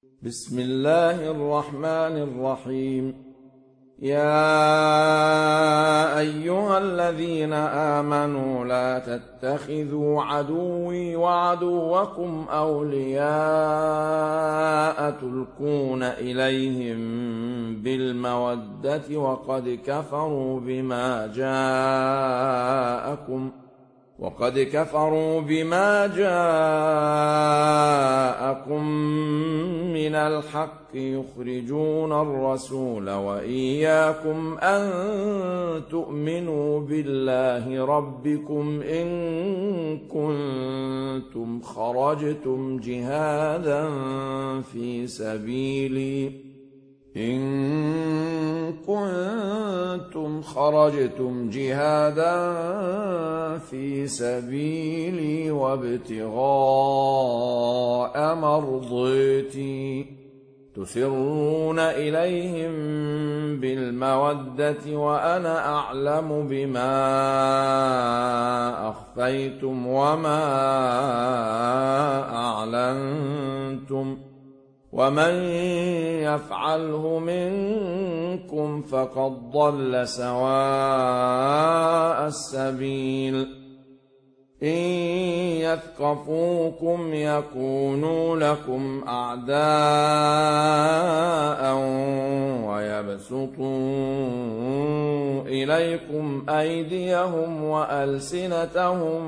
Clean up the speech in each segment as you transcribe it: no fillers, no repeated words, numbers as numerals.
بسم الله الرحمن الرحيم. يا أيها الذين آمنوا لا تتخذوا عدوي وعدوكم أولياء تلقون إليهم بالمودة وقد كفروا بما جاءكم من الحق يخرجون الرسول وإياكم أن تؤمنوا بالله ربكم إن كنتم خرجتم جهادا في سبيلي وابتغاء مرضيتي تسرون إليهم بالمودة وأنا أعلم بما أخفيتم وما أعلنتم ومن يفعله منكم فقد ضل سواء السبيل. إن يثقفوكم يكونوا لكم أعداء ويبسطوا إليكم أيديهم وألسنتهم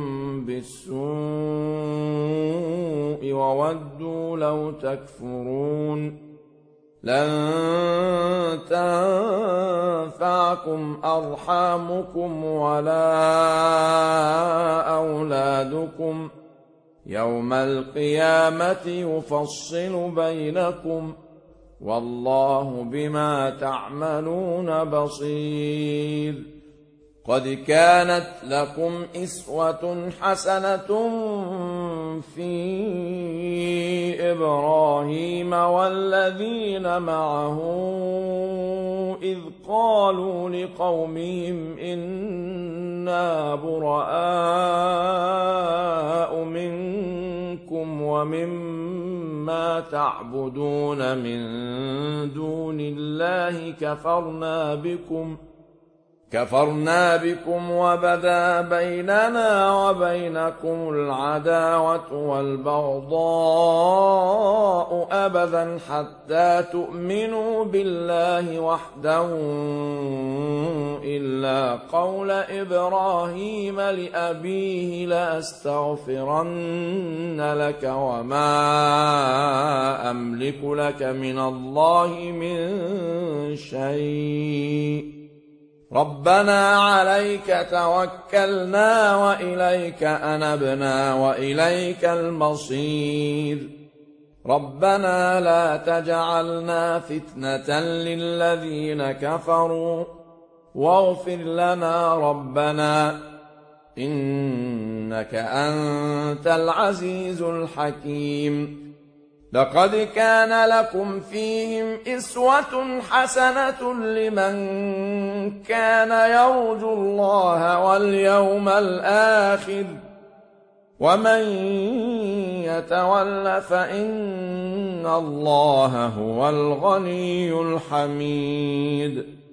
بالسوء وودوا لو تكفرون. لن تنفعكم أرحامكم ولا أولادكم يوم القيامة يفصل بينكم والله بما تعملون بصير. قد كانت لكم أسوة حسنة في إبراهيم والذين معه إذ قالوا لقومهم إنا براء منكم ومما تعبدون من دون الله كفرنا بكم وبدا بيننا وبينكم العداوة والبغضاء أبدا حتى تؤمنوا بالله وحده إلا قول إبراهيم لأبيه لأستغفرن لك وما أملك لك من الله من شيء ربنا عليك توكلنا وإليك أنبنا وإليك المصير. ربنا لا تجعلنا فتنة للذين كفروا واغفر لنا ربنا إنك أنت العزيز الحكيم. لقد كان لكم فيهم أسوة حسنة لمن كان يرجو الله واليوم الآخر ومن يتول فإن الله هو الغني الحميد.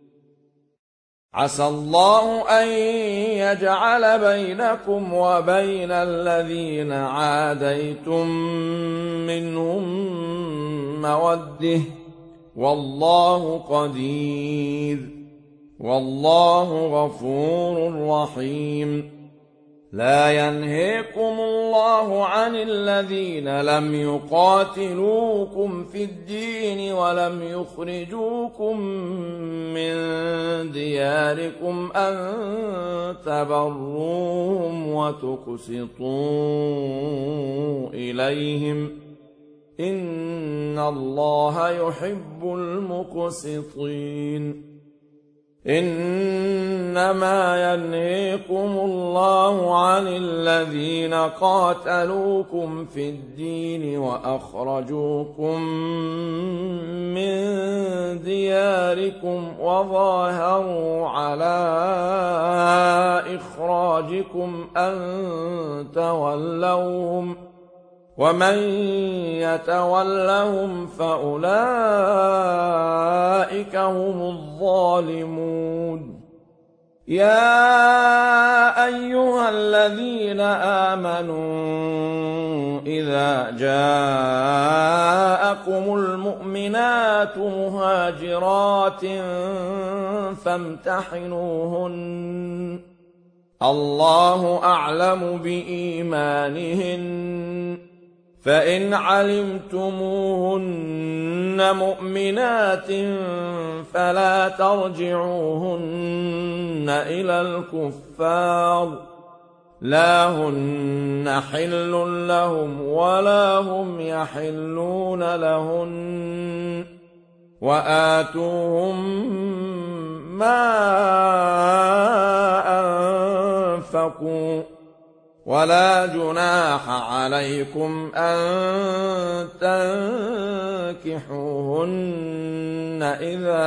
عسى الله أن يجعل بينكم وبين الذين عاديتم منهم مودة والله قدير والله غفور رحيم. لا ينهيكم الله عن الذين لم يقاتلوكم في الدين ولم يخرجوكم من دياركم أن تبروهم وتقسطوا إليهم إن الله يحب المقسطين. إنما ينهيكم الله عن الذين قاتلوكم في الدين وأخرجوكم من دياركم وظاهروا على إخراجكم أن تولوهم ومن يتولهم فأولئك هم الظالمون يا أيها الذين آمنوا إذا جاءكم المؤمنات مهاجرات فامتحنوهن الله أعلم بإيمانهن فإن علمتموهن مؤمنات فلا ترجعوهن إلى الكفار لا هن حل لهم ولا هم يحلون لهن وآتوهم ما أنفقوا ولا جناح عليكم أن تنكحوهن إذا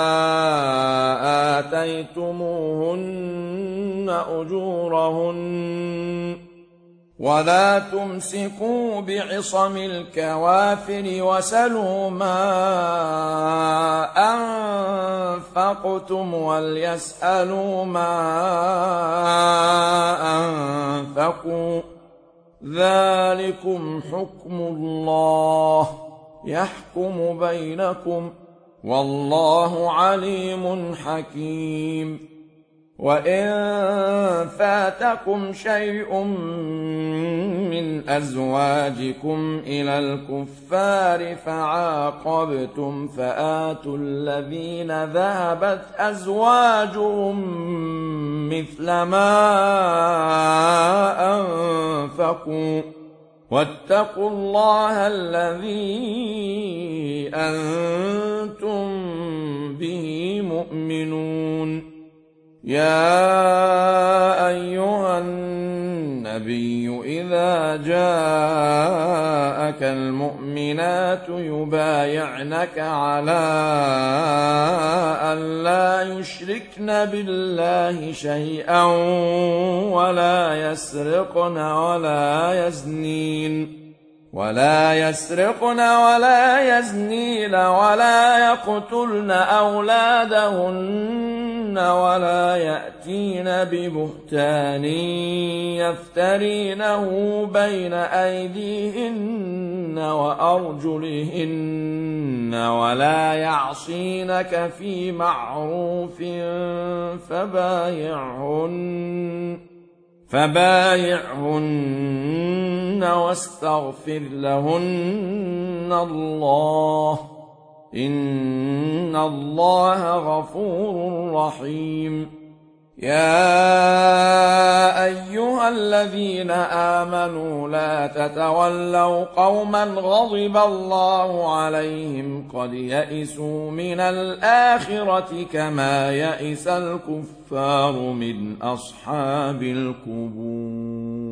آتيتموهن أجورهن ولا تمسكوا بعصم الكوافر وسلوا ما أنفقتم وليسألوا ما أنفقوا ذلكم حكم الله يحكم بينكم والله عليم حكيم وإن فاتكم شيء من أزواجكم إلى الكفار فعاقبتم فآتوا الذين ذهبت أزواجهم مثل ما أنفقوا واتقوا الله الذي أنتم به مؤمنون يا أيها النبي إذا جاءك المؤمنات يبايعنك على أن لا يشركن بالله شيئا ولا يسرقن ولا يزنين ولا يقتلن أولادهن ولا يأتين ببهتان يفترينه بين أيديهن وأرجلهن ولا يعصينك في معروف فبايعهن واستغفر لهن الله إن الله غفور رحيم يا أيها الذين آمنوا لا تتولوا قوما غضب الله عليهم قد يئسوا من الآخرة كما يئس الكفار من أصحاب القبور